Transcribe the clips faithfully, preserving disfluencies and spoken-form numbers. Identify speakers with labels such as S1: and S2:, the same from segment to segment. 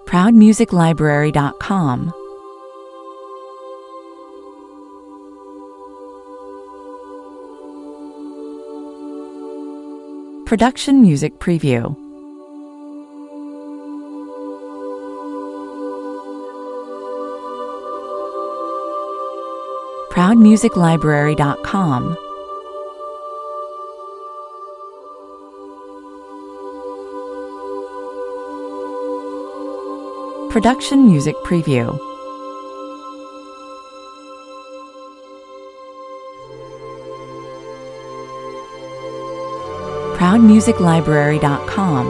S1: proud music library dot com. Production Music Preview. proud music library dot com. Production Music Preview. proud music library dot com.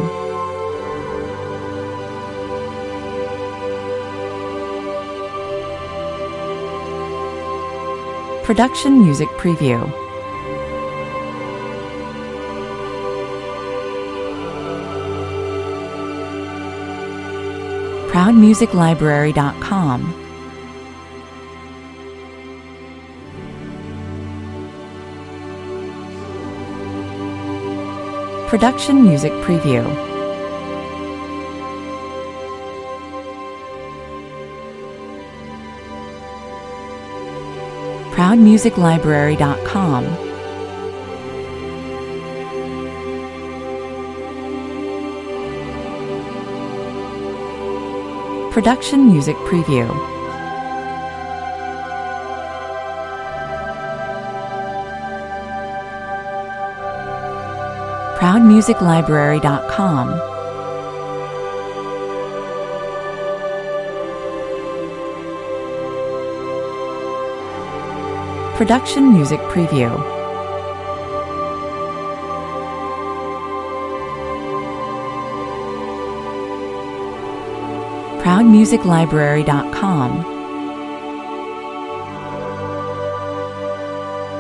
S1: Production Music Preview. proud music library dot com. Production Music Preview. proud music library dot com. Production Music Preview. proud music library dot com. Production Music Preview. proud music library dot com.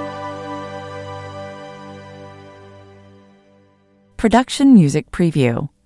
S1: Production Music Preview.